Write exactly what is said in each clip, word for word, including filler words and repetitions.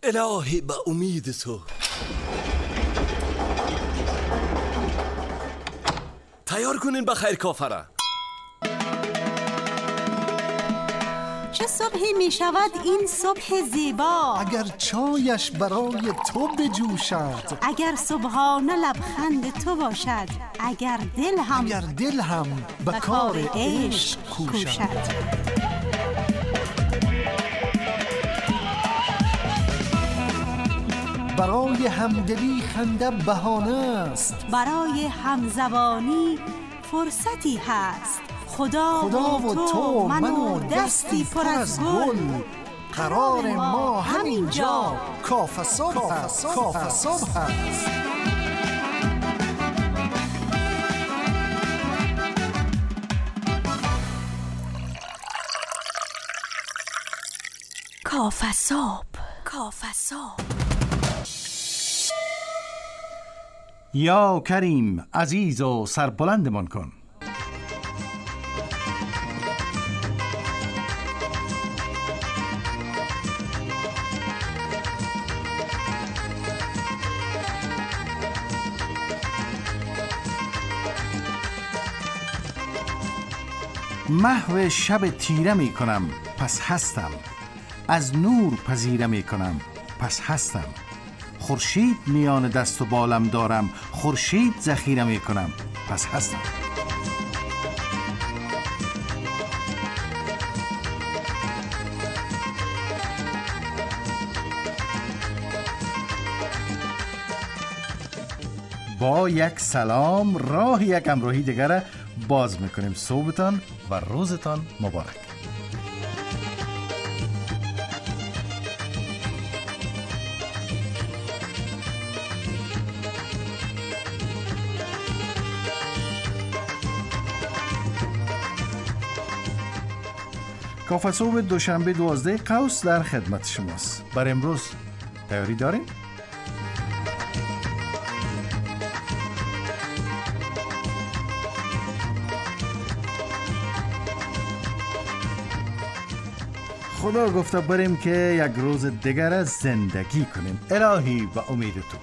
الهی به امید تو. تیار کنین بخیر کافره. چه صبحی می شود این صبح زیبا، اگر چایش برای تو بجوشد، اگر صبحانه لبخند تو باشد، اگر دل هم اگر دل هم به کار عشق کوشد. برای همدلی خنده بهانه است، برای همزبانی فرصتی هست. خدا, خدا و تو من و دستی پر از گل، قرار ما همینجا کافه صبح هست. کافه صبح هست. کافه صبح. کافه صبح. یا کریم عزیز و سربلندمان کن. محو شب تیره می کنم پس هستم، از نور پذیره می کنم پس هستم. خورشید میان دست و بالم دارم، خورشید ذخیره می کنم پس هستم. با یک سلام راه یک امروهی دیگر باز میکنیم. صبحتان و روزتان مبارک. کافه صبح دوشنبه دوازده قوس در خدمت شماست. بر امروز تیاری داریم؟ خدا گفته بریم که یک روز دیگر زندگی کنیم. الهی به امید تو.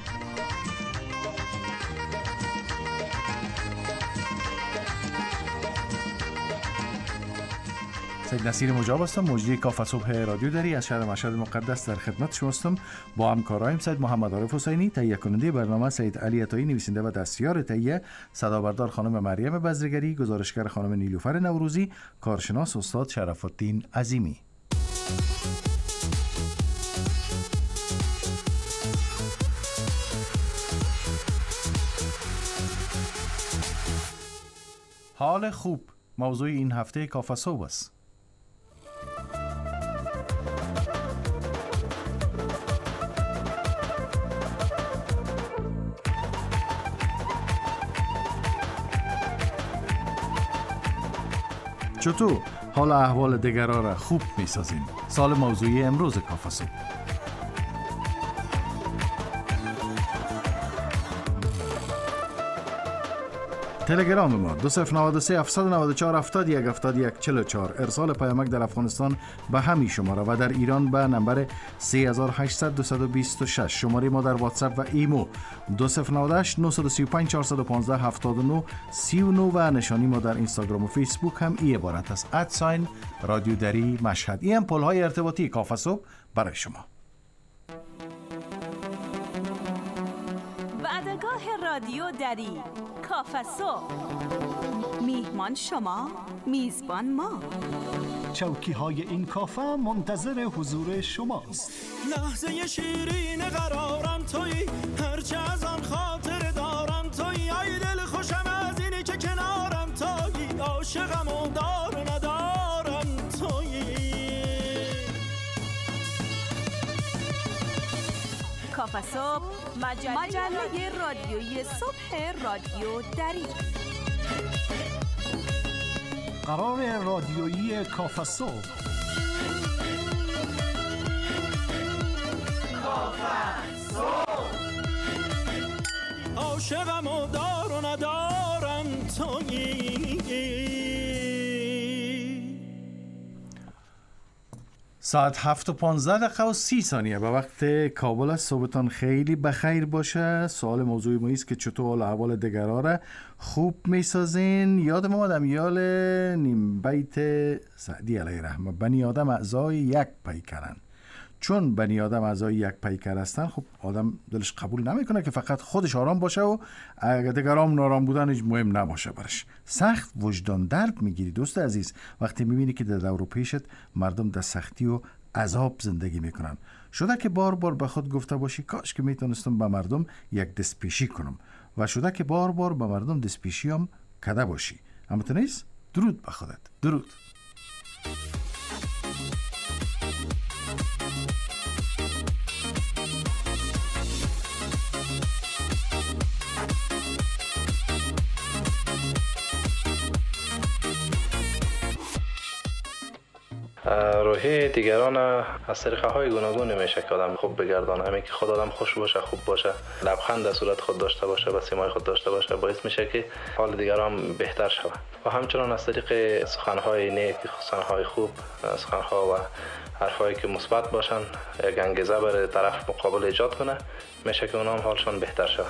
سید نصیر مجاب هستم، مجری کافه صبح رادیو دری از شهر مشهد مقدس در خدمت شما هستم. با همکارایم سید محمد عارف حسینی، تهیه کننده برنامه سید علی عطایی، نویسنده و دستیار تهیه، صدابردار خانم مریم بزرگری، گزارشگر خانم نیلوفر نوروزی، کارشناس استاد شرف الدین عظیمی. حال خوب موضوع این هفته کافه صبح است. چطور حال احوال دیگران را خوب می سازیم؟ سال موضوعی امروز کافه صبح. تلگرام ما دو صفر نه سه هفت نه چهار هفت یک هفت یک چهار چهار. ارسال پیامک در افغانستان به همین شماره و در ایران به نمبر سه هشت صفر صفر دو دو شش. شماره ما در واتساپ و ایمو دو صفر نه هشت نه سه پنج چهار یک پنج هفت نه سه نه و نشانی ما در اینستاگرام و فیسبوک هم ای عبارت است ادساین رادیو دری مشهد. این هم پل‌های ارتباطی کافه صبح برای شما. وعدگاه رادیو دری کافه صبح. میهمان شما، میزبان ما. چوکی های این کافه منتظر حضور شماست. لحظه شیرین قرارم تویی، هرچه از آن خاطر دارم تویی. ای دل خوشم از اینی که کنارم تویی، عاشقم و دار ندارم تویی. کافه صبح، مجله, مجله رادیویی صبح رادیو دری. قرار رادیویی کافه صبح. کافه صبح. عاشقم و دار و ندارم تویی. ساعت هفت و پانزده دقیقه و سی ثانیه به وقت کابل است. صبحتان خیلی بخیر باشه. سوال موضوع ما است که چطور حال احوال دیگران را خوب میسازین. یادم اومد امیال نیم بیت سعدی علیه رحمه، بنی آدم اعضای یک پیکرن. چون بنی آدم اعضای یک پیکر هستن، خب آدم دلش قبول نمیکنه که فقط خودش آرام باشه و اگر دیگران نارام بودن هیچ مهم نباشه برش. سخت وجدان درد میگیری دوست عزیز وقتی میبینی که در دور و پیشت مردم در سختی و عذاب زندگی میکنن. شده که بار بار به خود گفته باشی کاش که میتونستم به مردم یک دست پیشی کنم، و شده که بار بار به مردم دست پیشی هم کده باشی. اما تو نیست؟ درود به خودت. درود. روحی دیگران از طریقه های گوناگون میشه که آدم خوب بگردانه. همین که خود آدم خوش باشه، خوب باشه، لبخند در صورت خود داشته باشه، به سیمای خود داشته باشه، باعث میشه که حال دیگران بهتر شود. و همچنان از طریق سخنهای نیک، سخنهای خوب، سخنها و حرفایی که مثبت باشن یک انگیزه برای طرف مقابل ایجاد کنه، میشه که اونها هم حالشون بهتر شود.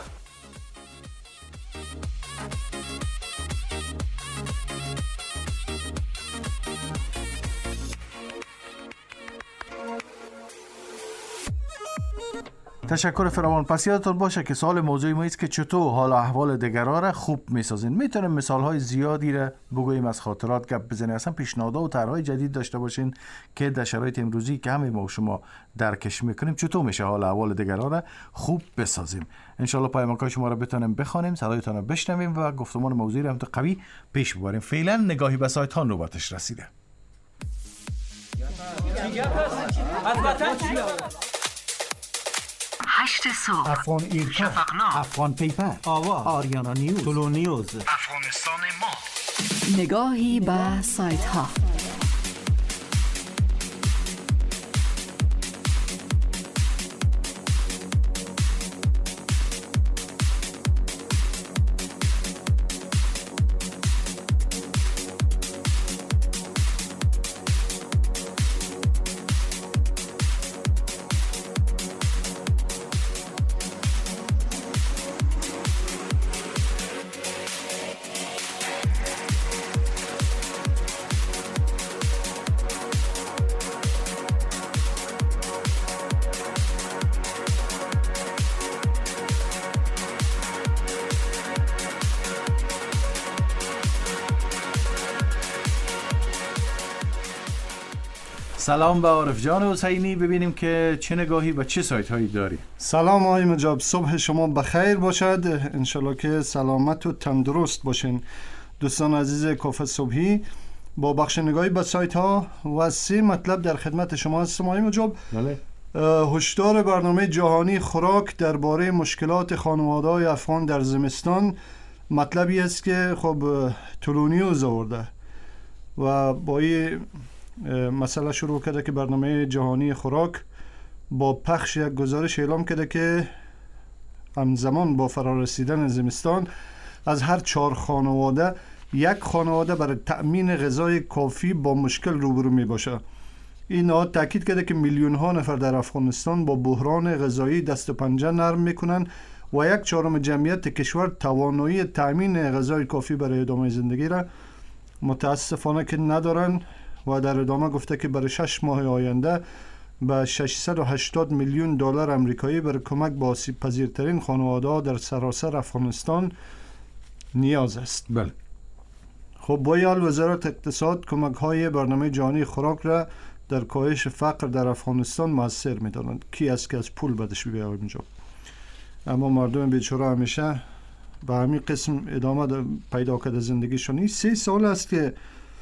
تشکر فراوان. پس یادتون باشه که سوال موضوعی ما است که چطور حال احوال دیگران را خوب میسازین. میتونیم مثال های زیادی را بگوییم، از خاطرات گپ بزنیم، اصلا پیشنهادات و طرحهای جدید داشته باشین که در شرایط امروزی که همه ما و شما درکش میکنیم چطور میشه حال احوال دیگران را خوب بسازیم. ان شاء الله پیامک‌های شما را بتونیم بخوانیم، صدایتان را بشنویم و گفتمان موضوعی را هم قوی پیش ببریم. فعلا نگاهی به سایت ها نوبتش رسیده. هشت صبح، افغان ایرکا، شفقنامه، افغان پیپر، آواز، آریانا نیوز، تولو نیوز، افغانستان ما. نگاهی به سایت ها. سلام به عارف جان حسینی. ببینیم که چه نگاهی و چه سایت هایی داری. سلام آقای مجاب، صبح شما بخیر باشد. انشالله که سلامت و تندرست باشین. دوستان عزیز کافه صبحی، با بخش نگاهی به سایت ها و سه مطلب در خدمت شما هستم آقای مجاب. بله. هشدار برنامه جهانی خوراک درباره مشکلات خانواده‌های افغان در زمستان. مطلبی است که خب تولو نیوز آورده و با این مسئله شروع کرده که برنامه جهانی خوراک با پخش یک گزارش اعلام کرده که همزمان با فرارسیدن زمستان از هر چهار خانواده یک خانواده برای تأمین غذای کافی با مشکل روبرو می باشه. این نهاد تاکید کرده که میلیون ها نفر در افغانستان با بحران غذایی دست و پنجه نرم میکنن و یک چهارم جمعیت کشور توانایی تأمین غذای کافی برای ادامه زندگی را متاسفانه که ندارن. و در ادامه گفته که برای شش ماه آینده به ششصد و هشتاد میلیون دلار آمریکایی برای کمک به آسیب پذیرترین خانواده‌ها در سراسر افغانستان نیاز است. بله. خب با این حال وزارت اقتصاد کمک های برنامه جهانی خوراک را در کاهش فقر در افغانستان موثر می‌دانند. کی است که از پول بدش بیاید اینجا؟ اما مردم بیچاره همیشه به همین قسم ادامه پیدا کرده زندگیشون. این سه سال است که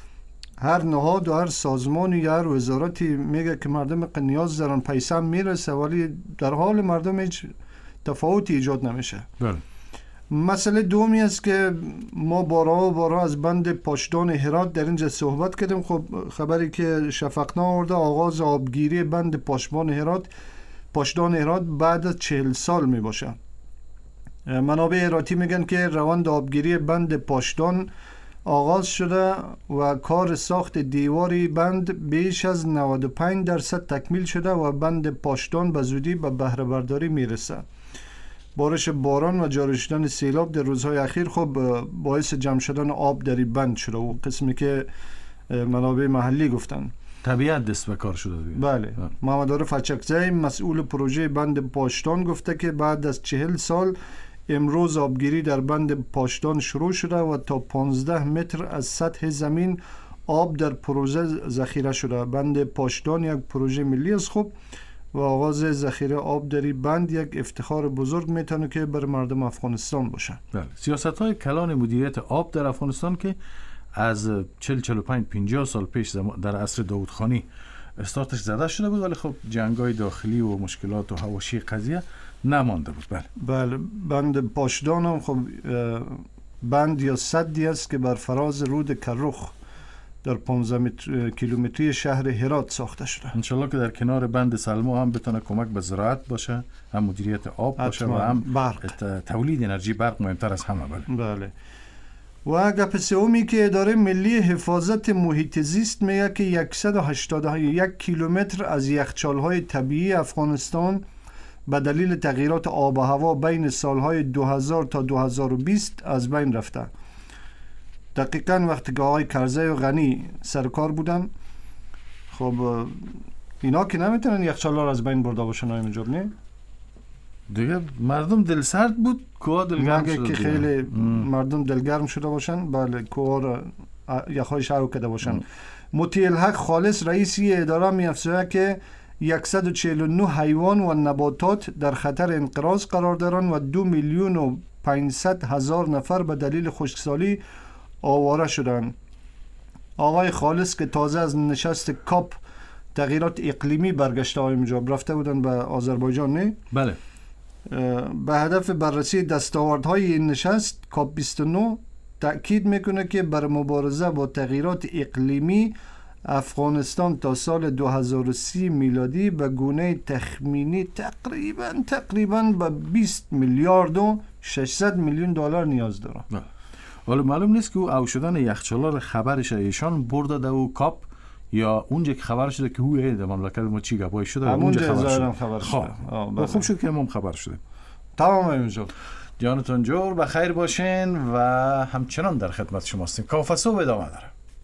هر نهاد و هر سازمانی یا هر وزارتی میگه که مردم نیاز دارن، پیسه میرسه، ولی در حال مردم هیچ تفاوتی ایجاد نمیشه. بله. مسئله دومی است که ما بارها و بارها از بند پاشدان هرات در اینجا صحبت کردیم. خب خبری که شفقنامه آورده آغاز آبگیری بند پاشدان هرات پاشدان هرات بعد از چهل سال می باشه. منابع هراتی میگن که روند آبگیری بند پاشدان آغاز شده و کار ساخت دیواری بند بیش از نود و پنج درصد تکمیل شده و بند پاشدان به زودی به بهره برداری میرسه. بارش باران و جاری شدن سیلاب در روزهای اخیر خب باعث جمع شدن آب در این بند شده و قسمی که منابع محلی گفتن طبیعت دست به کار شده دیگه. بله. محمد عارف اچکزی مسئول پروژه بند پاشدان گفته که بعد از چهل سال امروز آبگیری در بند پاشدان شروع شده و تا پانزده متر از سطح زمین آب در پروژه ذخیره شده. بند پاشدان یک پروژه ملی است خوب و آغاز ذخیره آب در این بند یک افتخار بزرگ میتونه که بر مردم افغانستان باشه. بله. سیاست‌های کلان مدیریت آب در افغانستان که از چهل چهل و پنج پنجاه سال پیش در عصر داودخانی استارتش زده شده بود، ولی خب جنگ‌های داخلی و مشکلات و حواشی قضیه نمانده بود. بله. بله. بند پاشدان هم خب بند یا سدی است که بر فراز رود کرخ در پانزده کیلومتری شهر هرات ساخته شده. انشالله که در کنار بند سلما هم بتونه کمک به زراعت باشه، هم مدیریت آب باشه و هم برق. تولید انرژی برق مهمتر از همه. بله. بله. و گپ سومی که اداره ملی حفاظت محیط زیست میگه که صد و هشتاد و یک کیلومتر از یخچال‌های طبیعی افغانستان به دلیل تغییرات آب و هوا بین سالهای دو هزار تا دو هزار و بیست از بین رفته. دقیقاً وقتی که آقای کرزی و غنی سرکار بودن، خب اینا که نمیتونن یخچال‌ها رو از بین برده باشن های مجاب نه؟ دیگه مردم دل سرد بود، کوها دلگرم شده که خیلی ام. مردم دلگرم شده باشن. بله، کوها رو یخهای شهر کده باشن. مطیع الحق خالص رئیسی اداره می افزاید که صد و چهل و نه حیوان و نباتات در خطر انقراض قرار دارند و دو میلیون و پانصد هزار نفر به دلیل خشکسالی آواره شدند. آقای خالص که تازه از نشست کاپ تغییرات اقلیمی برگشته های مجاب رفته بودن به آذربایجان نه؟ بله. به هدف بررسی دستاوردهای این نشست کاپ بیست و نه تأکید میکنه که بر مبارزه با تغییرات اقلیمی افغانستان تا سال دو هزار و سی میلادی به گونه تخمینی تقریبا تقریبا به بیست میلیارد و ششصد میلیون دلار نیاز داره. ولی معلوم نیست که او او شدن یخچال‌ها خبرش ایشان برده ده و کاپ یا اونجا که خبر شده که هو در مملکت ما چی گپای شده اونجا خبر شده. خبر شده. خب خوب شد که ما خبر شده. تمام اینجا. جانتون جور بخیر باشین و همچنان در خدمت شما هستیم. کافه صبح ادامه داره.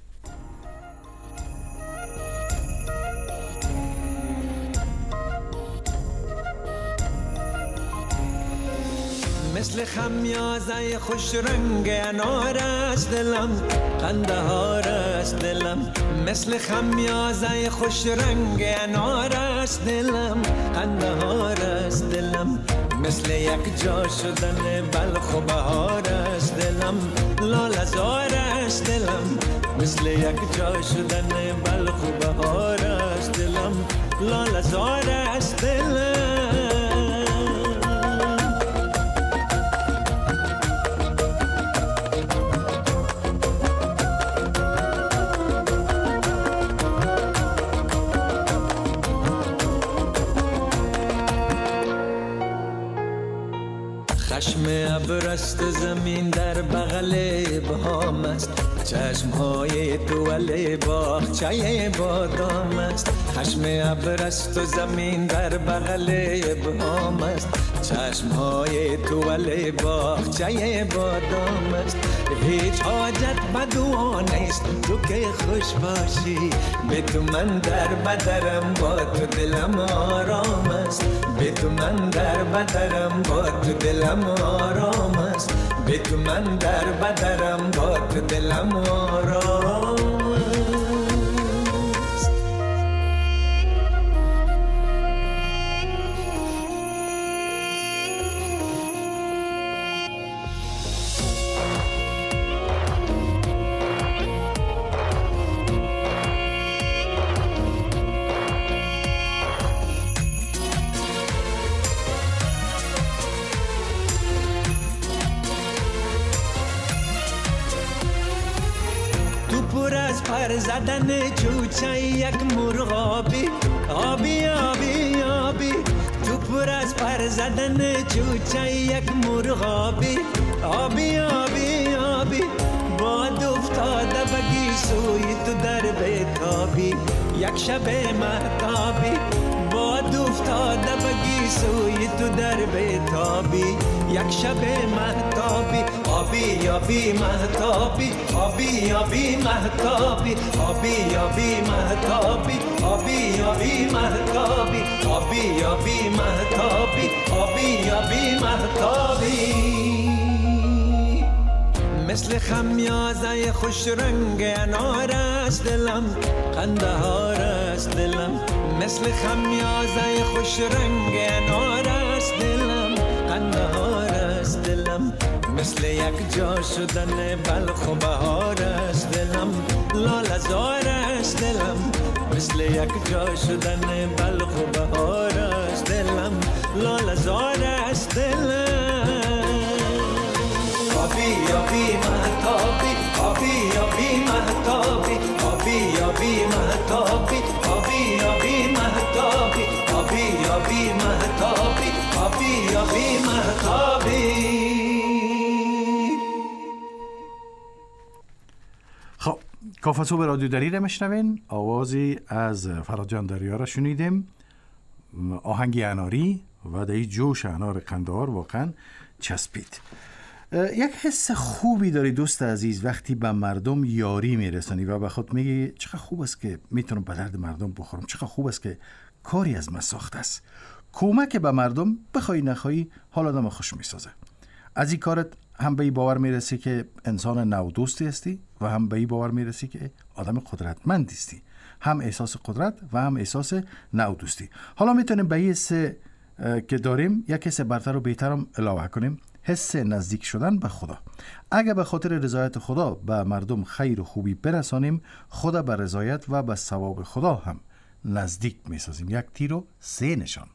مثل خمیازه خوش رنگ انار است دلم، قندهار است دلم. مثل خمیازه خوش رنگ انار است دلم، قندهار است دلم. مثل یک جا شدن بلخ و بهار است دلم، لاله زار است دلم. مثل یک جا شدن بلخ و بهار است دلم، لاله زار است دلم. چشم ابرست زمین در بغل ابهام است، چشمهای دول باغچه بادام است. چشم ابرست زمین در بغل ابهام است، چشمهای دول باغچه بادام است. هیچ حاجت به دعا نیست تو که خوش باشی، به تو من در بدرم با تو دلم آرام است. به تو من در بدرم با تو دلم آرام است. به تو من در بدرم با تو دلم آرام است. پر زدن چوچه یک مرغابی، آبی آبی آبی. تو پر از پر زدن چوچه یک مرغابی، آبی آبی آبی. با دفت افتاده بگی سوی تو در بیتابی یک شب مهتابی باد افتاده بگی سوی تو در بیتابی یک شب مهتابی آبی آبی مهتابی آبی آبی مهتابی آبی آبی مهتابی آبی آبی مهتابی آبی آبی مهتابی آبی آبی مهتابی مثل خمیازه خوش رنگ انار است دلم قندهار است دلم مثل خمیازه خوش رنگ انار است دلم قندهار است دلم مثل یک جا شدن بلخ و بهار است دلم لاله زار است دلم مثل یک جا شدن بلخ و بهار است دلم لاله زار است دلم آبی آبی مهتابی آبی آبی مهتابی آبی آبی مهتابی آبی آبی مهتابی آبی آبی مهتابی آبی آبی مهتابی. خب کافه صبح رادیو دریره میشنوین. آوازی از فرادجان دریا را شنیدیم، آهنگی اناری و در جوش انار قندهار واقعا چسبید. یک حس خوبی داری دوست عزیز وقتی به مردم یاری میرسانی و به خود میگی چقدر خوب است که میتونم به درد مردم بخورم، چقدر خوب است که کاری از من ساخته است. کمک به مردم بخوای نخوای حال آدم خوش میسازه. از این کارت هم به این باور میرسی که انسان نو دوستی هستی و هم به این باور میرسی که آدم قدرتمند هستی، هم احساس قدرت و هم احساس نو دوستی. حالا میتونیم به این حس که داریم یک حس برتر و بهتر هم علاوه کنیم، حس نزدیک شدن به خدا. اگر به خاطر رضایت خدا به مردم خیر و خوبی برسانیم، خدا به رضایت و به ثواب خدا هم نزدیک میسازیم. یک تیر و سه نشان.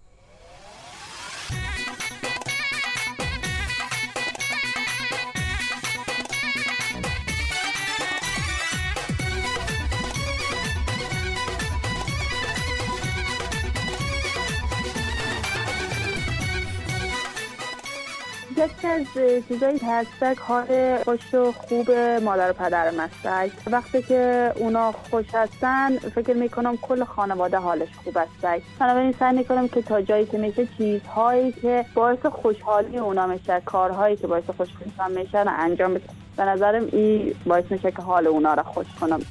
یکی از چیزایی که هستک حال خوش و خوب مادر و پدر هستک. وقتی که اونا خوش هستن فکر میکنم کل خانواده حالش خوب هستک. بنابراین سعی میکنم که تا جایی که میشه چیزهایی که باعث خوشحالی اونا میشه، کارهایی که باعث خوشحالی میشن انجام بدم. به نظرم این باعث میشه که حال اونا رو خوش کنم.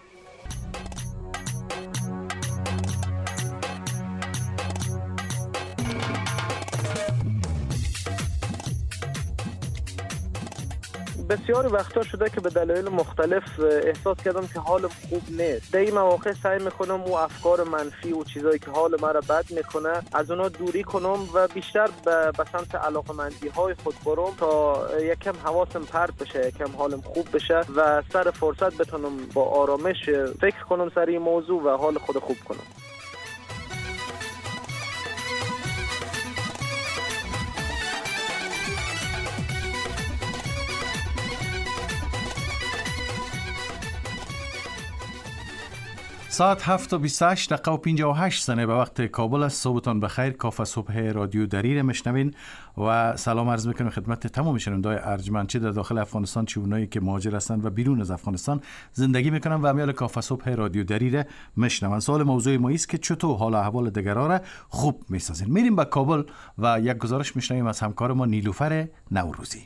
بسیاری وقتا شده که به دلایل مختلف احساس کردم که حالم خوب نیست. در این مواقع سعی میکنم او افکار منفی و چیزایی که حال مرا بد میکنه از اونا دوری کنم و بیشتر به سمت علاقمندی های خود برم تا یکم حواسم پرت بشه، یکم حالم خوب بشه و سر فرصت بتونم با آرامش فکر کنم سر این موضوع و حال خود خوب کنم. ساعت هفت و بیست و هشت دقیقه و پنجاه و هشت ثانیه به وقت کابل است. صبحتان بخیر. کافه صبح رادیو دریره میشنوین و سلام عرض میکنم خدمت تمام شنونده‌های ارجمند، چه در داخل افغانستان چه اونایی که مهاجر هستند و بیرون از افغانستان زندگی میکنن و امیال کافه صبح رادیو دریره میشنون. سوال موضوع ما است که چطور حال و احوال دیگران را خوب میسازین. میریم به کابل و یک گزارش میشنویم از همکار ما نیلوفر نوروزی.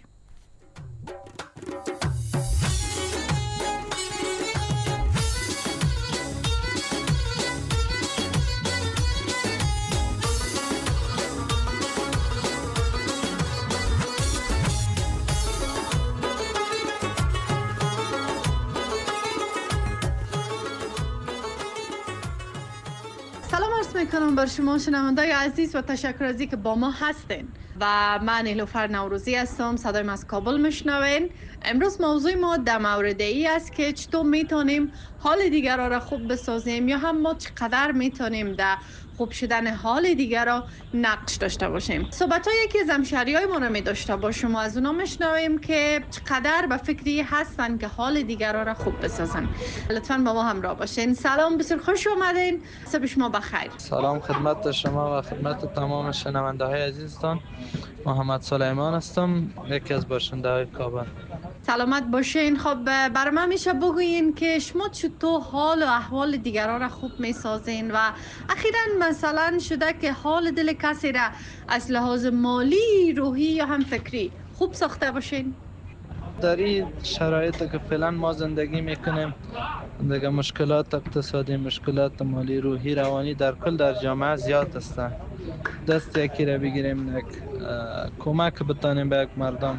میکنم بر شما شنوندای عزیز و تشکر از اینکه با ما هستین و من نیلوفر نوروزی هستم. صدای من از کابل میشنوین. امروز موضوع ما در مورد ای است که چطور میتونیم حال دیگران را خوب بسازیم یا هم ما چقدر میتونیم در خوب شدن حال دیگران نقش داشته باشیم. صحبت های یکی از همشهریای ما را می داشته باشیم و از اونا میشنویم که چقدر به فکری هستن که حال دیگران را خوب بسازن. لطفاً با ما همراه باشین. سلام، بسیار خوش اومدین. صبح شما بخیر. سلام خدمت شما و خدمت تمام شنونده های عزیزتان. محمد سلیمان هستم، یکی از باشنده های کابل. سلامت باشین. خب برای من میشه بگوین که شما چطور حال و احوال دیگران را خوب میسازین و اخیراً مثلا شده که حال دل کسی را از لحاظ مالی، روحی یا هم فکری خوب ساخته باشین؟ در این شرایط که فعلا ما زندگی میکنیم دیگه مشکلات اقتصادی، مشکلات مالی، روحی، روانی در کل در جامعه زیاد هستن. دست یکی را بگیریم، یک کمک بتانیم به یک مردم،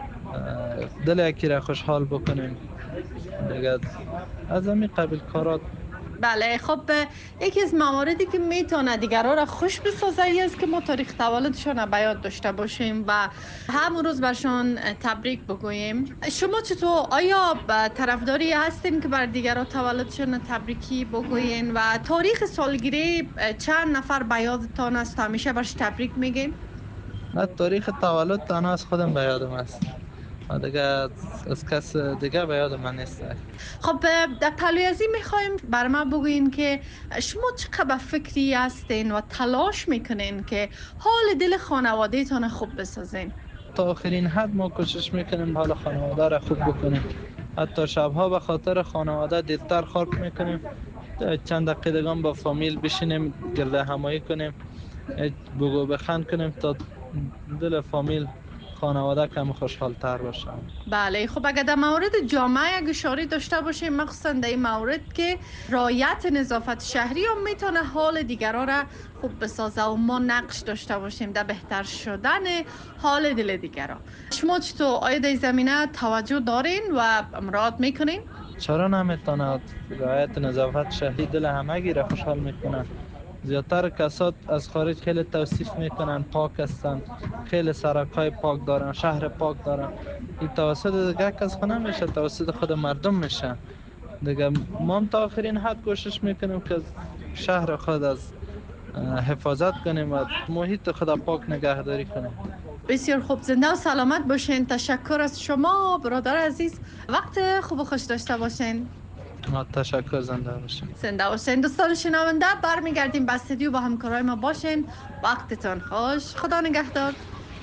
دل یکی را خوشحال بکنیم دیگه از همین قبیل کارات. بله. خب یکی از مواردی که میتونه دیگران را خوش بسازه است که ما تاریخ تولدشان را به یاد داشته باشیم و همون روز برشان تبریک بگوییم. شما چطور، آیا طرفداری هستین که بر دیگران تولدشان تبریکی بگویین و تاریخ سالگیری چند نفر به یادتان است همیشه برش تبریک میگین؟ نه، تاریخ تولد تنها از خودم به یادم است، دیگه از کس دیگه به یاد من نیست. خب در پلوی ازی میخوایم بر من بگوین که شما چقدر فکری هستین و تلاش میکنین که حال دل خانواده تان خوب بسازین؟ تا آخرین حد ما کوشش میکنیم حال خانواده را خوب بکنیم. حتی شبها به خاطر خانواده دیرتر خواب میکنیم، چند دقیقه با فامیل بشینیم، گرده همایی کنیم، بگو بخند کنیم تا دل فامیل خانواده کم خوشحال تر باشن. بله. خب اگر در مورد جامعه یک اشاره داشته باشیم، مخصوصا در این مورد که رعایت نظافت شهری هم میتونه حال دیگران را خوب بسازه و ما نقش داشته باشیم در بهتر شدن حال دل دیگران. شما چطور، آیا در زمینه توجه دارین و مراعات میکنین؟ چرا نمیتونه؟ رعایت نظافت شهری دل همگی را خوشحال میکنه. زیادتر کسات از خارج خیلی توصیف میکنن پاک هستن، خیلی سرکای پاک دارن، شهر پاک دارن. این توسط دیگه کس خود نمیشه، توسط خود مردم میشه دیگه. ما تا آخرین حد کوشش میکنیم که شهر خود از حفاظت کنیم و محیط خود پاک نگهداری کنیم. بسیار خوب. زنده و سلامت باشین. تشکر از شما برادر عزیز. وقت خوب و خوش داشته باشین. تشکر. زنده باشین. زنده باشین. دوستان شنونده، برمیگردیم به استودیو با همکارای ما باشین. وقتتون خوش. خدا نگهدار.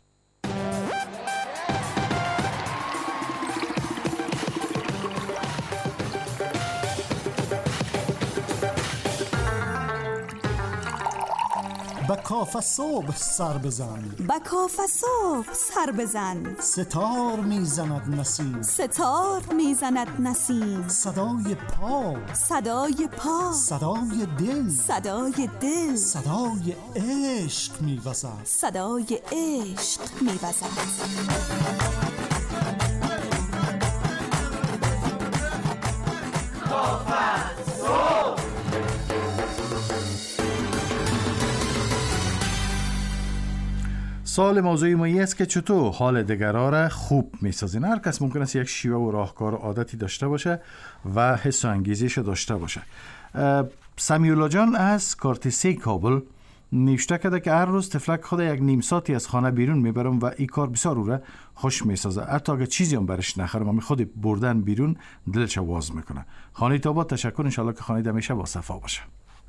با کاف صبح سر بزن، با کاف صبح سر بزن، ستار میزند نسیم، ستار میزند نسیم، صدای پا، صدای پا، صدای دل، صدای دل، صدای عشق میوزد، صدای عشق میوزد. سوال موضوعی ما این است که چطور حال دیگران را خوب میسازین. هر کس ممکن است یک شیوه و راهکار و عادتی داشته باشه و حس و انگیزش داشته باشه. سمیولا جان از کارتیسی کابل نوشته کرده که هر روز تفلک خود یک نیم ساعتی از خانه بیرون میبرم و این کار بسیار او را خوش میسازه. حتی اگه چیزی هم برش نخرم اما خود بردن بیرون دلش واز میکنه. خانه تابات تشکر. انشالله که خانه همیشه با صفا باشه.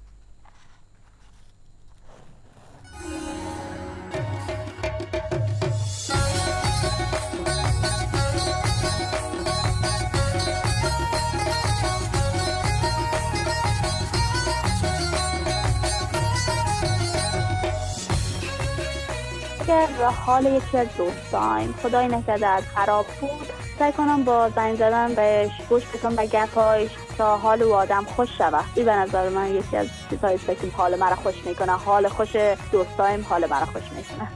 حال یکی از دوستایم خدای نکرده از خراب بود، سعی کنم با زنگ زدن بهش گوش بدم به گپایش تا حال او آدم خوش شود. این به نظر من یکی از چیزهایی است که حال مرا خوش میکنه. حال خوش دوستایم حال مرا خوش میکنه.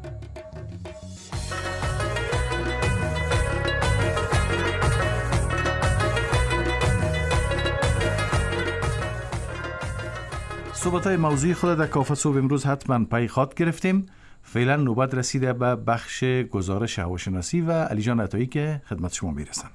صحبت‌های موضوعی خود در کافه صبح امروز حتما پی خواهد گرفتیم. فعلا نوبت رسیده به بخش گزارش هواشناسی و علی جان عطایی که خدمت شما میرسن.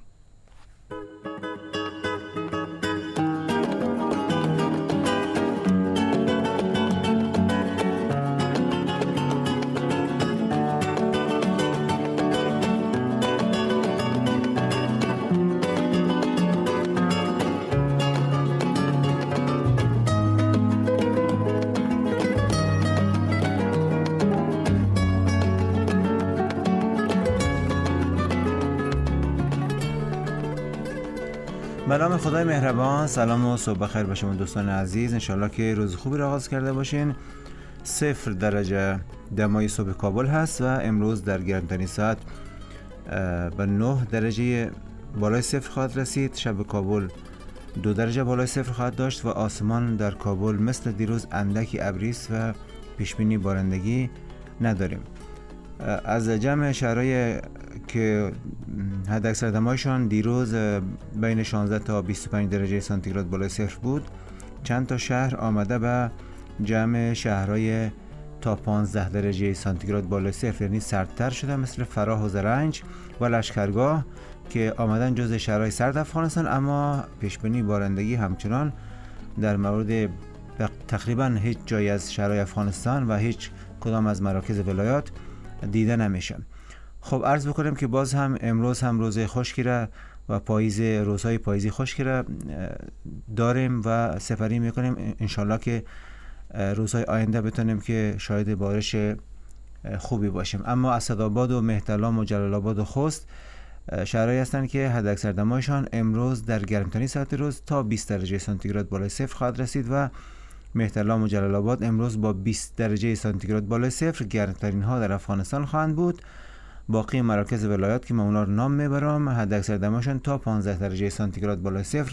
به نام خدای مهربان. سلام و صبح بخیر به شما دوستان عزیز. انشالله که روز خوبی را آغاز کرده باشین. صفر درجه دمای صبح کابل هست و امروز در گرمترین ساعت به نه درجه بالای صفر خواهد رسید. شب کابل دو درجه بالای صفر خواهد داشت و آسمان در کابل مثل دیروز اندکی ابری است و پیشبینی بارندگی نداریم. از جمع شهرهای که حداکثر دمایشان دیروز بین شانزده تا بیست و پنج درجه سانتیگراد بالای صفر بود، چند تا شهر آمده به جمع شهرهای تا پانزده درجه سانتیگراد بالای صفر، یعنی سردتر شده، مثل فراه و زرنج و لشکرگاه که آمدن جز شهرهای سرد افغانستان، اما پیشبینی بارندگی همچنان در مورد تقریبا هیچ جای از شهرهای افغانستان و هیچ کدام از مراکز ولایات دیده نمیشه. خب عرض بکنم که باز هم امروز هم روز خشکی را و پاییز روزهای پاییزی خشکی را داریم و سپری میکنیم. انشالله که روزهای آینده بتونیم که شاهد بارش خوبی باشیم. اما اسدآباد و مهترلام و جلال آباد و خوست شهرهایی هستند که حداکثر دمایشان امروز در گرمترین ساعت روز تا بیست درجه سانتیگراد بالای صفر خواهد رسید و مهترلام و جلال آباد امروز با بیست درجه سانتیگراد بالای صفر گرمترین ها در افغانستان خواهند بود. باقی مراکز ولایات که من اونا رو نام میبرم حداکثر دمایشان تا پانزده درجه سانتیگراد بالای صفر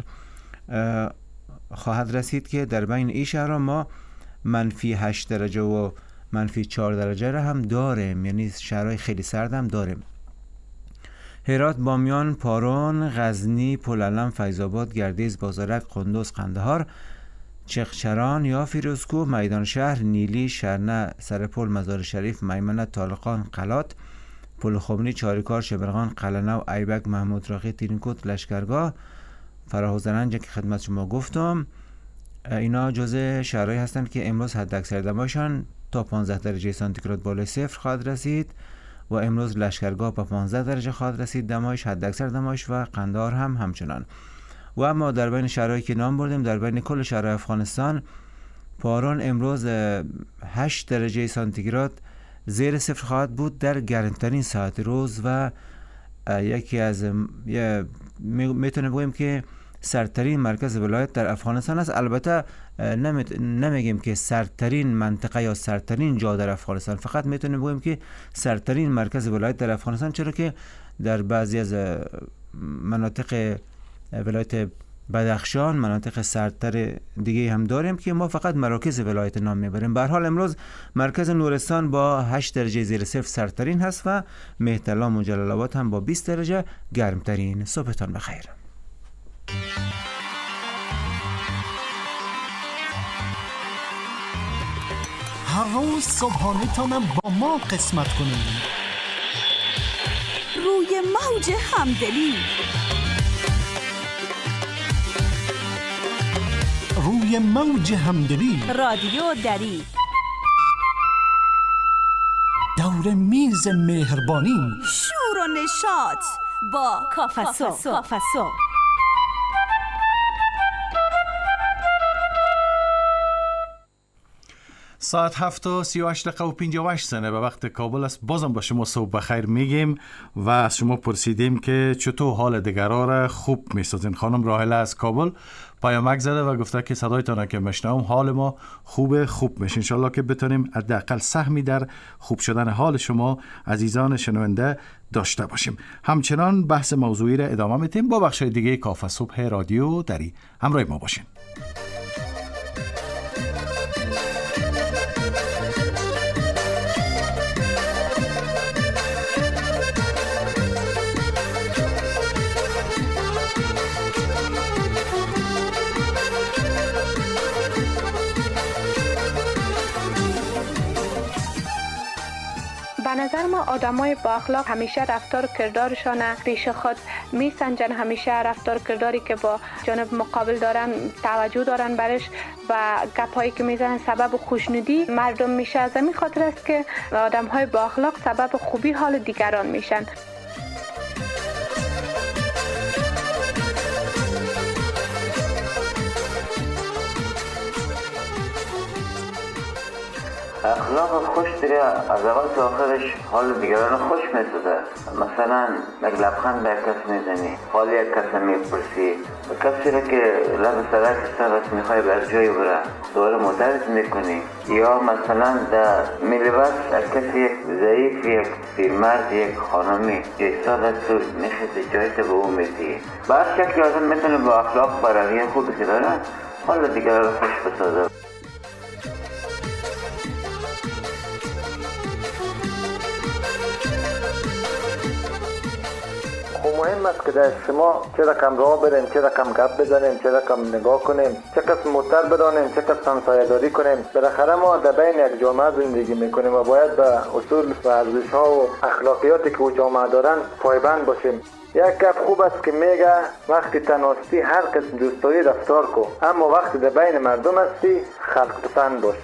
خواهد رسید که در بین این شهرها ما منفی هشت درجه و منفی چهار درجه را هم داریم، یعنی شهرهای خیلی سرد هم داریم. هرات، بامیان، پارون، غزنی، پلعلم، فیض‌آباد، گردیز، بازارک، قندوز، قندهار، چغچران یا فیروزکوه، میدان شهر، نیلی، شرنه، سرپل، مزار شریف، میمنه، طالقان، قلات، پل خمینی، چاریکار، شبرغان، قلعه‌نو، ایبک، محمود راقی، تیرینکوت، لشکرگاه، فراه و زرنج که خدمت شما گفتم، اینا جزء شهرهایی هستند که امروز حداکثر دمایشان تا پانزده درجه سانتیگراد بالای صفر خواهد رسید و امروز لشکرگاه با پانزده درجه خواهد رسید دمایش، حداکثر دمایش، و قندهار هم همچنان. و اما در بین شهرهایی که نام بردیم، در بین کل شهرهای افغانستان، پارون امروز هشت درجه سانتیگراد زیر صفر خواهد بود در گرمترین ساعت روز و یکی از میتونه بگویم که سردترین مرکز ولایت در افغانستان است. البته نمیگیم که سردترین منطقه یا سردترین جا در افغانستان، فقط میتونیم بگویم که سردترین مرکز ولایت در افغانستان، چرا که در بعضی از مناطق ولایت بدخشان مناطق سردتر دیگه هم داریم که ما فقط مراکز ولایت نام میبریم. به هر حال امروز مرکز نورستان با هشت درجه زیر صفر سردترین هست و مهترلام و جلال آباد هم با بیست درجه گرمترین. صبحتان بخیر. هر روز صبحانه تانم با ما قسمت کنید. روی موج همدلی، روی موج همدلی، رادیو دری، دور میز مهربانی، شور و نشاط با کافسو. کافسو ساعت هفت و سی و هشت دقیقه و پنجاه و هشت ثانیه به وقت کابل است. بازم با شما صبح بخیر میگیم و از شما پرسیدیم که چطور حال دیگرها را خوب میسازین. خانم راهله از کابل پیامک زده و گفته که صدایتان که میشنوم حال ما خوب خوب میشه. انشالله که بتونیم حداقل سهمی در خوب شدن حال شما عزیزان شنونده داشته باشیم. همچنان بحث موضوعی را ادامه میدیم با بخشای دیگه کافه صبح رادیو دری. همراه ما باشین. به نظر ما آدمای با اخلاق همیشه رفتار و کردارشان پیش خود میسنجن، همیشه رفتار کرداری که با جانب مقابل دارن توجه دارن برش و گپایی که میزنن سبب خوشنودی مردم میشه. از همین خاطر است که آدمهای با اخلاق سبب خوبی حال دیگران میشن. اخلاق خوش دیگه از اول تا آخرش حال دیگران خوش میسازه. مثلا یک لبخند به کس میزنی، حال یک کس میپرسی، کسی را که لب سرک سرش میخوای بر جای بره دوباره معترض میکنی. یا مثلا در میلبس کسی یک ضعیف، یک پیرمرد، یک خانمی ایستاد است و نشسته جایت به او میدی. به هر شکل آدم میتونه با اخلاق و رویه خوبی که داره حال دیگران را خوش بسازه. مهم است که در شما چه رقم راه بریم، چه رقم گپ بزنیم، چه رقم نگاه کنیم، چه کس معتر بدانیم، چه کس همسایه‌داری کنیم. بالاخره ما در بین یک جامعه زندگی میکنیم و باید به اصول و ارزش‌ها و اخلاقیاتی که او جامعه دارن پایبند باشیم. یک گپ خوب است که میگه وقتی تناستی هر قسم دوستایی رفتار کو، اما وقتی در بین مردم هستی خلق پسند باش.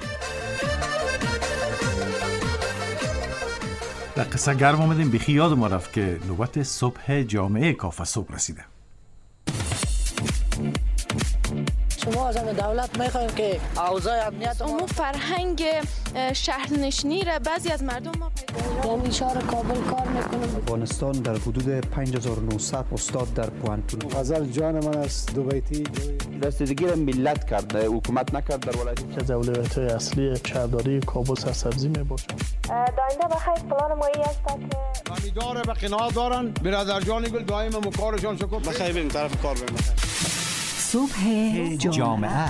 در قصه گرم آمدیم بخی یاد ما رفت که نوبت صبح جامعه کافه صبح رسیده. شما از دولت میخوایم که اوضاع امنیت امور فرهنگ شهرنشینی را بعضی از مردم ما پیدا در شهر کابل کار میکنم. افغانستان در حدود پنج هزار و نهصد استاد در پوهنتون. غزل جان من است دو بیتی رسیدگی را ملت کرد، حکومت نکرد. در ولایت از اولویت‌های اصلی شهرداری کابل سرسبزی میباشد. داینده بخیر پلان مایی است که خمیدار به قناعت دارن. برادر جان گل دائم مکارشان شکر بخیر بریم طرف کار بریم. صبح جامعه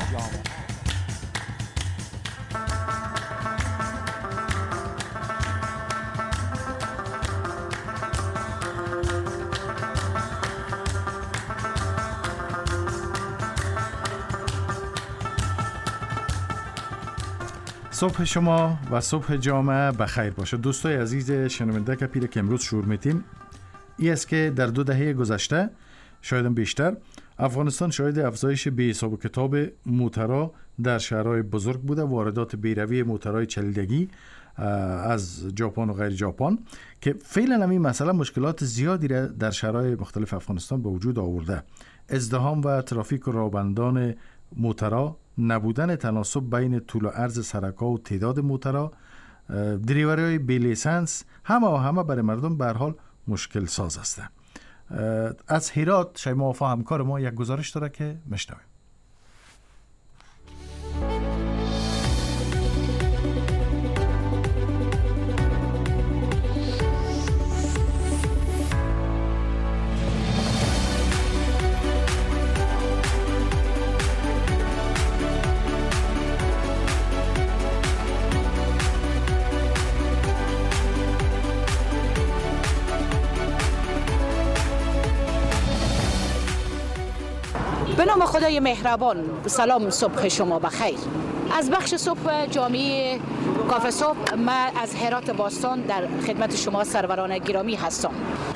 صبح شما و صبح جامعه بخیر باشه. دوستای عزیز شنونده که پیره که امروز شروع میتیم ای است که در دو دهه گذشته شاید بیشتر افغانستان شاهد افزایش بی حساب و کتاب موترها در شهرهای بزرگ بوده. واردات بیروی موترهای چلیدگی از ژاپن و غیر ژاپن که فعلا همین مسئله مشکلات زیادی را در شهرهای مختلف افغانستان به وجود آورده. ازدحام و ترافیک و راهبندان موترها، نبودن تناسب بین طول و عرض سرک‌ها و تعداد موترها، دریوری‌های بی لیسنس، همه و همه برای مردم به هر حال مشکل ساز هستند. از هرات شیما وفا همکار ما یک گزارش داره که میشنویم. به نام خدای مهربان، سلام، صبح شما بخیر. از بخش صبح جامعه کافه صبح من از هرات باستان در خدمت شما سروران گرامی هستم.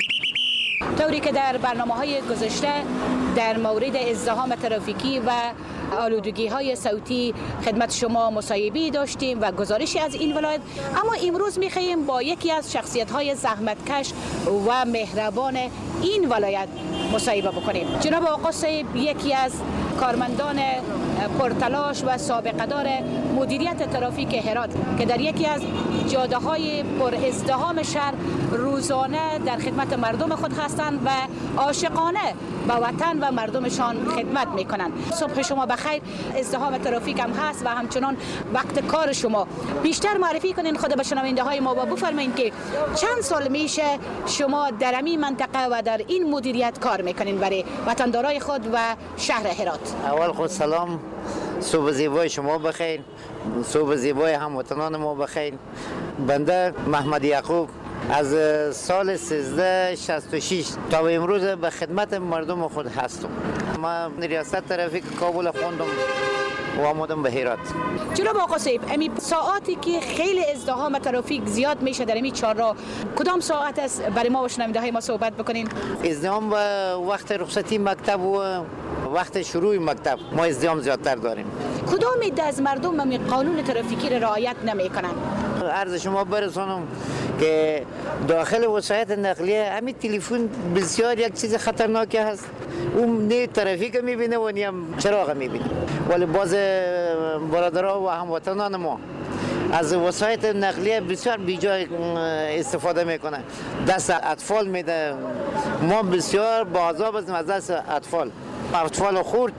طوری که در برنامه‌های گذشته در مورد ازدحام ترافیکی و آلودگی های صوتی خدمت شما مصاحبه داشتیم و گزارشی از این ولایت، اما امروز می‌خواهیم با یکی از شخصیت‌های زحمتکش و مهربان این ولایت مصاحبه بکنیم. جناب آقا صاحب یکی از کارمندان پرتلاش و سابقه دار مدیریت ترافیک هرات که در یکی از جاده‌های پر ازدحام شهر روزانه در خدمت مردم خود هستند و عاشقانه به وطن و مردمشان خدمت میکنند. صبح شما بخیر. ازدحام ترافیک هم هست و همچنان وقت کار شما. بیشتر معرفی کنین خود به شنونده های ما و بفرمایید که چند سال میشه شما در این منطقه و در این مدیریت کار میکنین برای وطندارای خود و شهر هرات؟ اول خود سلام، صبح زیبای شما بخیر، صبح زیبای هموطنان ما بخیر. بنده محمد یعقوب از سال سیزده شصت و شش تا به امروز به خدمت مردم خود هستم. ما ریاست ترافیک کابل خواندم و آمدم به هرات. جناب آقا صاحب، امی ساعتی که خیلی ازدحام ترافیک زیاد میشه در امی چهارراه، کدام ساعت است برای ما و شنونده های ما صحبت بکنین؟ ازدحام وقت رخصتی مکتب و وقت شروع مکتب ما ازدحام زیادتر داریم. کدام عده از مردم امی قانون ترافیکی را رعایت نمیکنن؟ عرض شما برسانم که داخل وسایط نقلیه همین تلفن بسیار یک چیز خطرناکی هست. اون نه ترافیک میبینه و نه چراغ میبینه. ولی باز برادرها و هموطنان ما از وسایل نقلیه بسیار بیجای استفاده میکنه، دست اطفال میده. ما بسیار باعذاب هستیم از دست اطفال. اطفال خورد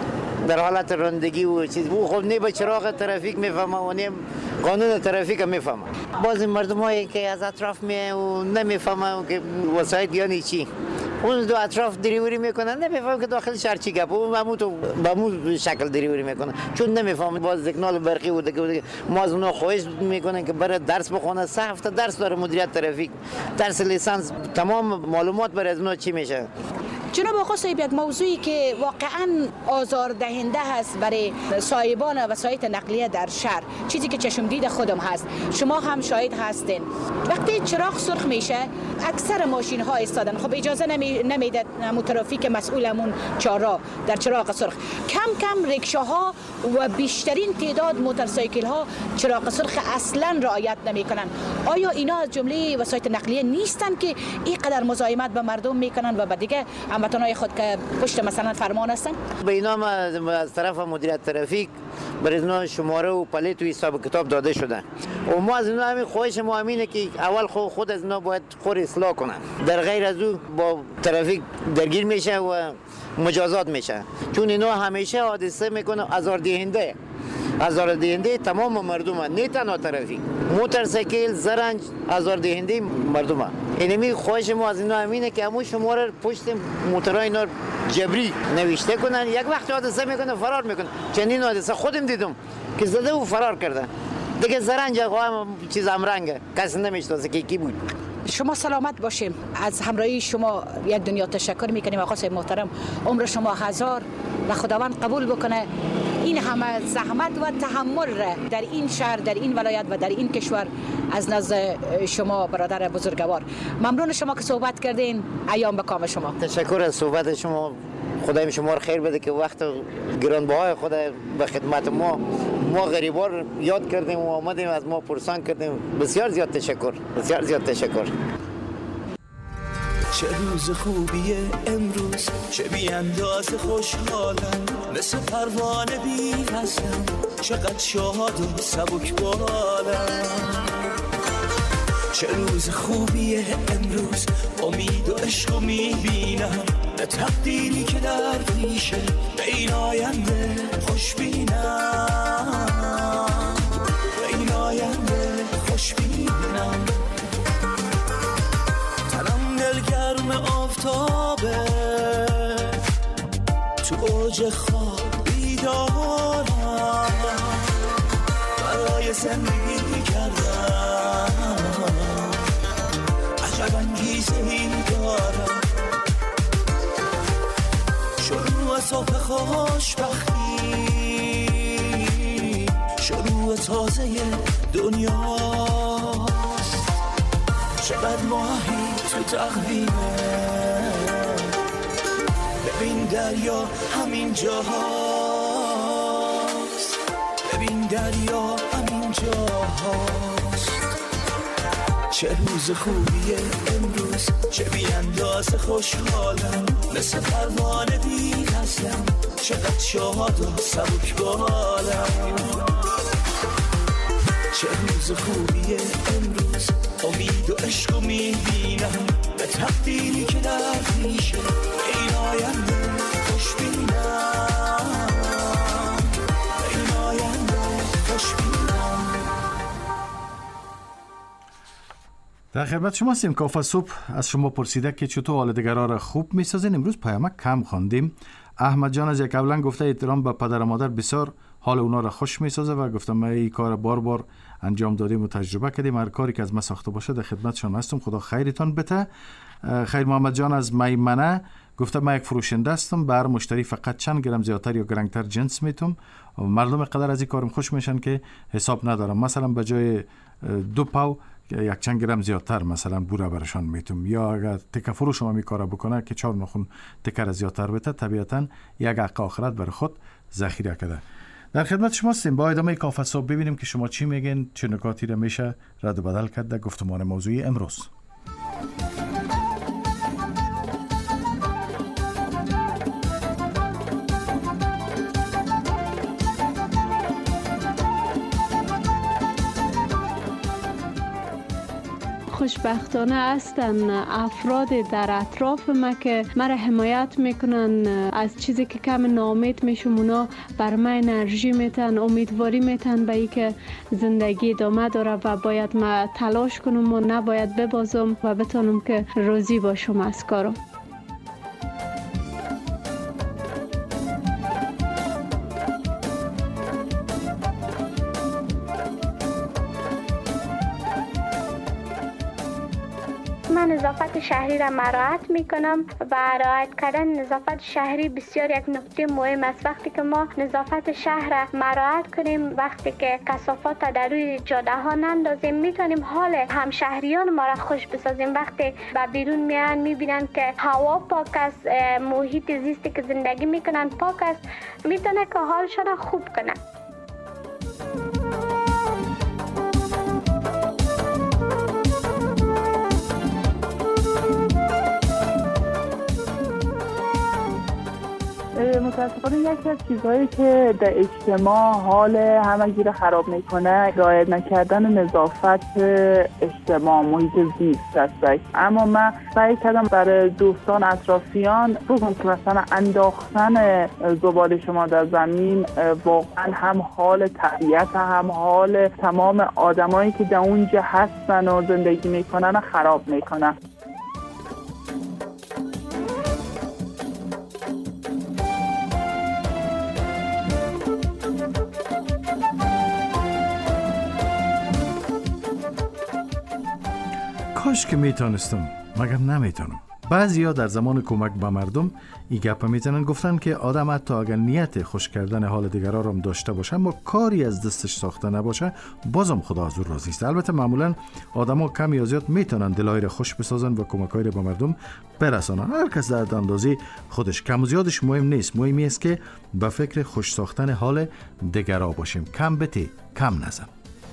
در حالت رانندگی و چیز او خب نه به چراغ ترافیک میفهمه و نه قانون ترافیک میفهمه. بعضی مردمایی که از اطراف می و نمیفهمه که وسایل یعنی چی، اون دو اطراف دریوری میکنن، نمیفهمه که داخل شهر چی گپ، اون همون تو به مو شکل دریوری میکنه چون نمیفهمه. باز سیگنال برقی و دیگه ما از اونها خواهش میکنن که برای درس بخونه. سه هفته درس داره مدیریت ترافیک، درس لیسانس، تمام معلومات برای از اونها چی میشه. جناب آقا صاحب، یک موضوعی که واقعا آزاردهنده هست برای صاحبان وسایل نقلیه در شهر، چیزی که چشم دید خودم هست، شما هم شاهد هستین، وقتی چراغ سرخ میشه اکثر ماشین ها ایستادن. خب اجازه نمی نمیده همون ترافیک مسئولمون چهارراه در چراغ سرخ. کم کم رکشاها و بیشترین تعداد موتورسایکل ها چراغ سرخ اصلا رعایت نمیکنن. آیا اینا از جمله وسایل نقلیه نیستن که اینقدر مزاحمت به مردم میکنن و به دیگه هموطنای خود که پشت مثلا فرمان هستن؟ به اینا از طرف مدیریت ترافیک برای اینا شماره و پلیت و حساب کتاب داده شده و ما از اینا همین خواهش ما همینه که اول خود, خود از اینا باید خود اصلاح کنن. در غیر از او با ترافیک درگیر میشه و مجازات میشه، چون اینا همیشه حادثه میکنه آزاردهنده آزاردهنده تمام مردم، نه تنها ترافیک، موتورسیکل، زرنج آزاردهنده مردم. اینمی خواهش ما از اینا همینه که همون شماره پشت موتورای اینا جبری نوشته کنن. یک وقت حادثه میکنه فرار میکنه. چندین حادثه خودم دیدم که زده و فرار کرده. دیگه زرنج هم چیز امرنگه، کسی نمیشناسه که کی بود. شما سلامت باشیم. از همراهی شما یک دنیا تشکر میکنیم. آقا صاحب محترم، عمر شما هزار و خداوند قبول بکنه این همه زحمت و تحمل را در این شهر، در این ولایت و در این کشور از نزد شما برادر بزرگوار. ممنون شما که صحبت کردین. ایام به کام شما. تشکر از صحبت شما. خدای شما رو خیر بده که وقت گرانبهای خود به خدمت ما ما غریبار یاد کردیم و آمدیم از ما پرسان کردیم. بسیار زیاد تشکر، بسیار زیاد تشکر. چه روز خوبیه امروز، چه بی اندازه خوشحالم، مثل پروانه بی وزنم، چقدر شاد و سبک بالم. چه روز خوبیه امروز، امید و عشق و میبینم، به تقدیری که در پیشه، به این آینده خوش بینم، به این آینده خوش بینم. تنم دلگرم آفتابه، تو اوج خواب بیدارم، برای زندگی کردم عجب انگیزه ای دارم. شروع صبح خوشبختی، شروع تازه دنیاست، چقدر ماهی تو تقویمه، ببین دریا همین جاهاست، ببین دریا همین جاهاست. چه روز خوبیه امروز، چه بی اندازه خوشحالم، مثل پروانه بی وزنم، چقدر شاد و سبک بالم. چه روز خوبیه امروز، امید و عشق و میبینم، به تقدیری که در پیشه، به این آینده خوش بینم، به این آینده خوش بینم. در خدمت شما هستیم. کافه صبح از شما پرسیده که چطور حال دیگران را خوب میسازین. امروز پیامک کم خواندیم. احمد جان از یک اولن گفته احترام به پدر و مادر بسیار حال اونا را خوش میسازه و گفتم ما این کار بار بار انجام دادیم و تجربه کردیم. هر کاری که از ما ساخته باشه در خدمتشان هستم. خدا خیرتان بده. خیر محمد جان از میمنه گفته ما یک فروشنده هستم، به هر مشتری فقط چند گرم زیادتر یا گرنگتر جنس میتم. مردم قدر از این کارم خوش میشن که حساب ندارم. مثلا به جای دو پاو یک چند گرم زیادتر مثلا بوره برشان میتم، یا اگر تکه فروش هم می کار بکنه که چهار نخون تکه زیادتر بده، طبیعتا یک حق آخرت بر خود ذخیره کرده. در خدمت شما هستیم. با ادامه کافه صبح ببینیم که شما چی میگین، چه نکاتی را میشه رد و بدل کرد در گفتمان موضوعی امروز. خوشبختانه هستن افراد در اطراف ما که مرا حمایت میکنن. از چیزی که کم ناامید میشم اونا بر من انرژی میتن، امیدواری میتن به ای که زندگی ادامه داره و باید ما تلاش کنم و نباید ببازم و بتونم که راضی باشم از کارم. من نظافت شهری را مراعات میکنم و رعایت کردن نظافت شهری بسیار یک نکته مهم است. وقتی که ما نظافت شهر را مراعات کنیم، وقتی که کثافات در روی جاده ها نندازیم، میتونیم حال همشهریان ما را خوش بسازیم. وقتی به بیرون میان میبینن که هوا پاک است، محیط زیستی که زندگی میکنن پاک است، میتونه که حالشان را خوب کنن. متاسفانه یکی از چیزهایی که در اجتماع حال همگی رو خراب میکنه رعایت نکردن نظافت اجتماع، محیط زیست است. اما من سعی کردم برای دوستان اطرافیان بگم که مثلا انداختن زباله شما در زمین واقعا هم حال طبیعت هم حال تمام آدمایی که در اونجا هستن و زندگی میکنن خراب میکنن. کاش که میتونستم، مگر نمیتونم. بعضیا در زمان کمک به مردم این گپ میزنن، گفتن که آدم حتی اگر نیت خوش کردن حال دیگران هم داشته باشه اما کاری از دستش ساخته نباشه بازم خدا از او راضی است. البته معمولا آدما کم یا زیاد میتونن دلای را خوش بسازن و کمکای را به مردم برسانن. هر کس در اندازه خودش. کم و زیادش مهم نیست، مهم است که به فکر خوش ساختن حال دیگران باشیم. کم بتی کم نزن.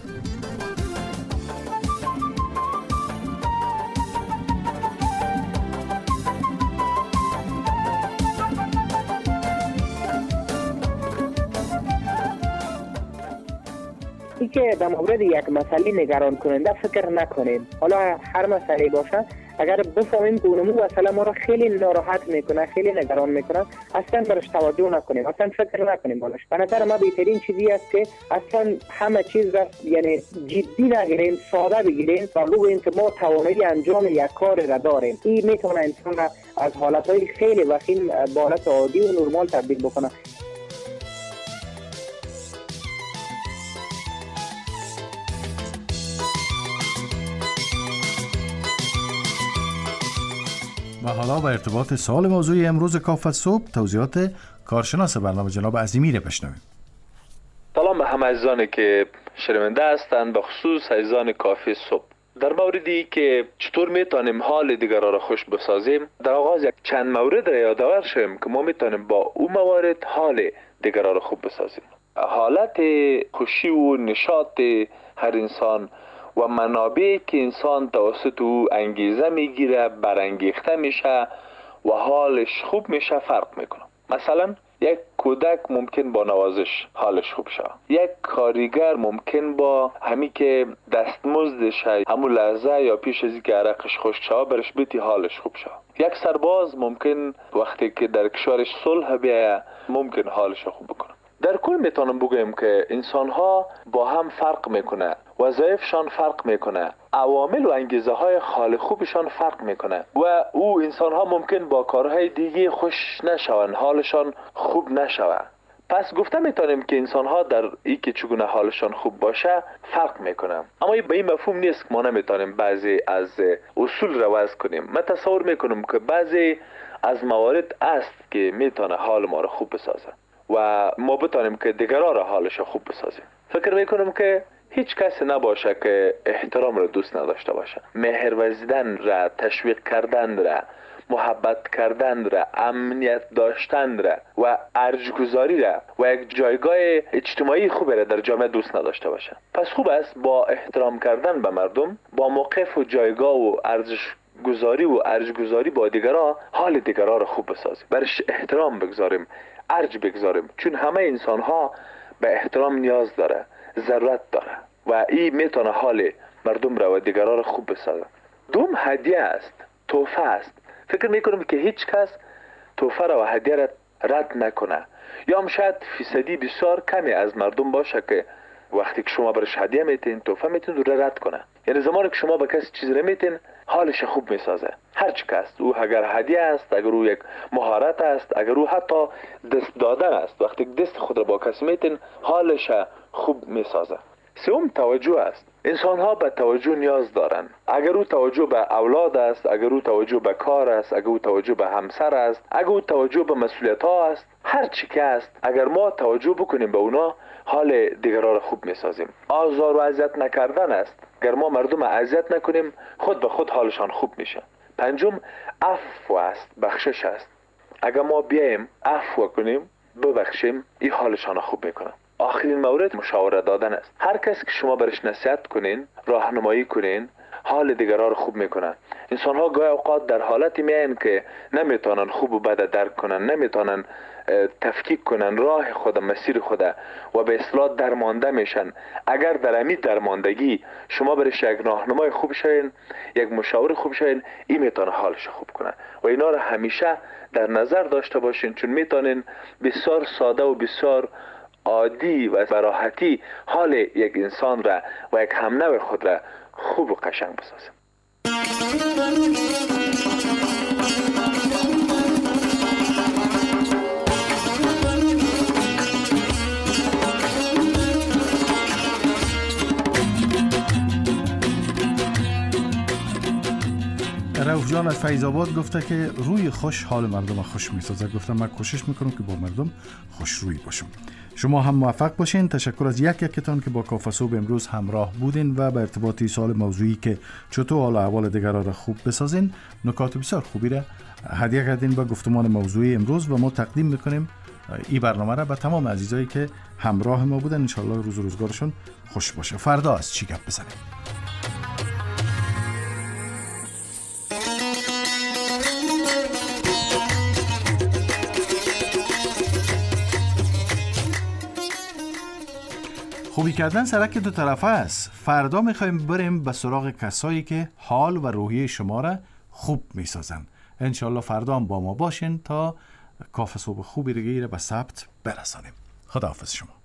ای که در مورد یک مسئله نگران کننده فکر نکنیم. حالا هر مسئله باشه اگر بفهمیم که اونمو مسئله ما را خیلی ناراحت میکنه، خیلی نگران میکنه، اصلا برش توجه نکنیم، اصلا فکر نکنیم بالش. به نظر ما بهترین چیزی است که اصلا همه چیز را یعنی جدی نگیریم، ساده بگیریم و بگوییم که ما توانایی انجام یک کار را داریم. این میتونه انسان را از حالتهای خیلی وخیم به حالت عادی و نرمال تبدیل بکنه. و حالا با ارتباط سال موضوع امروز کافه صبح توضیحات کارشناس برنامه جناب عظیمی را بشنویم. سلام به همه عزیزانی که شنونده هستند، به خصوص عزیزان کافه صبح. در موردی که چطور میتونیم حال دیگران را خوش بسازیم، در آغاز یک چند مورد را یادآور شویم که ما میتونیم با او موارد حال دیگران را خوب بسازیم. حالت خوشی و نشاط هر انسان و منابعی که انسان توسط او انگیزه میگیره، برانگیخته میشه و حالش خوب میشه فرق میکنه. مثلا یک کودک ممکن با نوازش حالش خوب شه، یک کارگر ممکن با همی که دستمزدش همون لحظه یا پیش از اینکه عرقش خشک شه برش بیتی حالش خوب شه. یک سرباز ممکن وقتی که در کشورش صلح بیایه ممکن حالش خوب بکنه. در کل میتونم بگویم که انسان ها با هم فرق میکنه، وظایفشان فرق میکنه، عوامل و انگیزه های حال خوبشان فرق میکنه و او انسان ها ممکن با کارهای دیگه خوش نشون، حالشان خوب نشوه. پس گفته میتونیم که انسان ها در ای که چگونه حالشان خوب باشه فرق میکنه. اما به این مفهوم نیست که ما نمیتونیم بعضی از اصول رو وضع کنیم. من تصور میکنم که بعضی از موارد است که میتونه حال ما رو خوب بسازه و ما بتانیم که دیگران را حالش خوب بسازیم. فکر میکنم که هیچ کسی نباشه که احترام را دوست نداشته باشه. مهر ورزیدن را، تشویق کردن را، محبت کردن را، امنیت داشتن را و ارجگذاری را و یک جایگاه اجتماعی خوبی را در جامعه دوست نداشته باشه. پس خوب است با احترام کردن به مردم، با موقف و جایگاه و ارزش گذاری و ارجگذاری با دیگران حال دیگران را خوب بسازیم، برش احترام بگذاریم، ارج بگذاریم، چون همه انسان ها به احترام نیاز داره، ضرورت داره و این میتونه حال مردم را و دیگران را خوب بسازه. دوم هدیه است، تحفه است. فکر میکنم که هیچ کس تحفه را و هدیه را رد نکنه. یا هم شاید فیصدی بسیار کمی از مردم باشه که وقتی که شما برش هدیه میتین، تحفه میتین و رد کنه. یعنی زمانی که شما به کسی چیز نمیتین، حالش خوب میسازه. هر چی کس، او اگر هدیه است، اگر او یک مهارت است، اگر او حتی دست دادن است، وقتی دست خود را با کسی میتین، حالش خوب میسازه. سوم توجه است. انسان ها به توجه نیاز دارند. اگر او توجه به اولاد است، اگر او توجه به کار است، اگر او توجه به همسر است، اگر او توجه به مسئولیت ها است، هر چی که است، اگر ما توجه بکنیم به اونا، حال دیگران را خوب میسازیم. آزار و اذیت نکردن است. اگر ما مردم اذیت نکنیم، خود به خود حالشان خوب میشه. پنجم عفو است، بخشش است. اگر ما بیایم عفو کنیم، ببخشیم، این حالشان را خوب میکنه. آخرین مورد مشاوره دادن است. هر کس که شما برش نصیحت کنین، راهنمایی کنین، حال دیگران رو خوب میکنن. انسان ها گاهی اوقات در حالتی میاین که نمیتونن خوب و بد درک کنن، نمیتونن تفکیک کنن راه خود، مسیر خود و به اصطلاح درمانده میشن. اگر در امی درماندگی شما برش یک راهنمای خوب شوین، یک مشاور خوب شوین، این میتونه حالش خوب کنه. و اینا رو همیشه در نظر داشته باشین، چون میتونین بسیار ساده و بسیار عادی و براحتی حال یک انسان را و یک همنو خود را خوب و قشنگ بسازیم. رؤوف جان از فیض آباد گفته که روی خوش حال مردم خوش میسازه. گفتم من کوشش میکنم که با مردم خوش روی باشم. شما هم موفق باشین. تشکر از یک یکتان که با کافه صبح امروز همراه بودین و به ارتباطی سوال موضوعی که چطور حال احوال دیگران را خوب بسازین نکات بسیار خوبی را هدیه کردین با گفتمان موضوعی امروز و ما تقدیم میکنیم این برنامه را به تمام عزیزایی که همراه ما بودن. انشالله روز و روزگارشون خوش باشه. فردا از چی گپ بزنیم. خوبی کردن سرک دو طرفه است. فردا میخوایم بریم به سراغ کسایی که حال و روحیه شما را خوب میسازن. انشالله فردا هم با ما باشین تا کافه صبح خوبی دیگه را به ثبت برسانیم. خداحافظ شما.